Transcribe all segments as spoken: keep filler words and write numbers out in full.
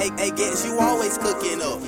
Hey, hey, guess you always cooking up.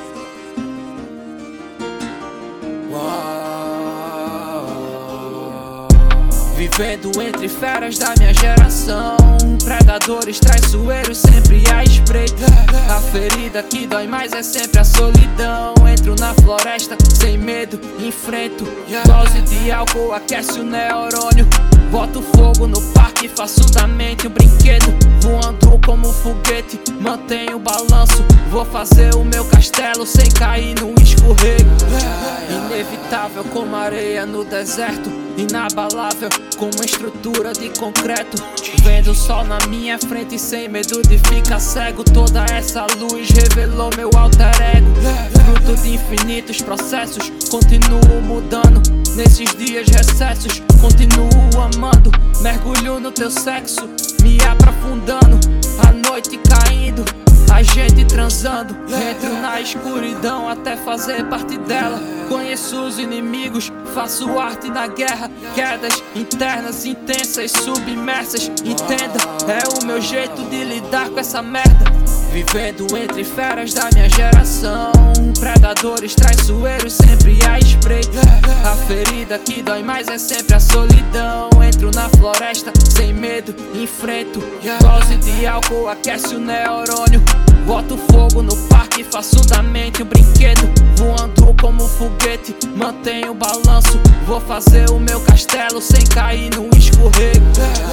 Vivendo entre feras da minha geração, predadores traiçoeiros sempre à espreita. A ferida que dói mais é sempre a solidão. Entro na floresta sem medo, enfrento. Dose de álcool aquece o neurônio. Boto fogo no parque, faço da mente um brinquedo. Voando como um foguete, mantenho o balanço. Vou fazer o meu castelo sem cair no escorrego. Inevitável como areia no deserto, inabalável como uma estrutura de concreto. Vendo o sol na minha frente sem medo de ficar cego. Toda essa luz revelou meu alter ego. Fruto de infinitos processos, continuo mudando. Nesses dias recessos, continuo amando. Mergulho no teu sexo, me aprofundando. A noite caindo, a gente transando. Entro na escuridão até fazer parte dela. Conheço os inimigos, faço arte na guerra. Quedas internas, intensas, submersas. Entenda, é o meu jeito de lidar com essa merda. Vivendo entre feras da minha geração, predadores traiçoeiros sempre à espreita. A ferida que dói mais é sempre a solidão. Entro na floresta sem medo, enfrento. Dose de álcool aquece o neurônio. Boto fogo no parque, faço da mente um brinquedo. Voando como um foguete, mantenho o balanço. Vou fazer o meu castelo sem cair no escorrego.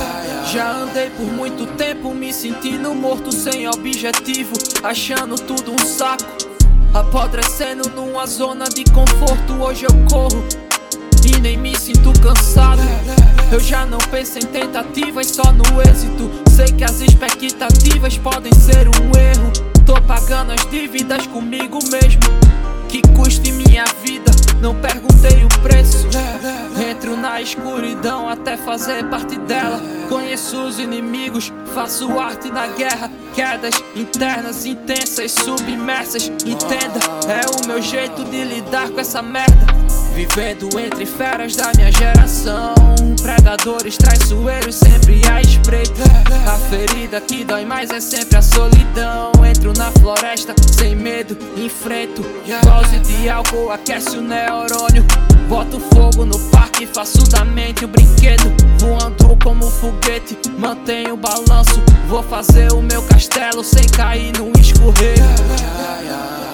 Já andei por muito tempo me sentindo morto sem objetivo, achando tudo um saco, apodrecendo numa zona de conforto. Hoje eu corro e nem me sinto cansado. Eu já não penso em tentativas, só no êxito. Sei que as expectativas podem ser um erro. Tô pagando as dívidas comigo mesmo, que custe minha vida, não perguntei o preço. Entro na escuridão até fazer parte dela. Conheço os inimigos, faço arte na guerra. Quedas internas, intensas, submersas. Entenda, é o meu jeito de lidar com essa merda. Vivendo entre feras da minha geração, predadores traiçoeiros sempre à espreita. A ferida que dói mais é sempre a solidão. Entro na floresta sem medo, enfrento. Dose de álcool aquece o neurônio. Boto fogo no parque, faço da mente um brinquedo. Voando como um foguete, mantenho o balanço. Vou fazer o meu castelo sem cair no escorrego.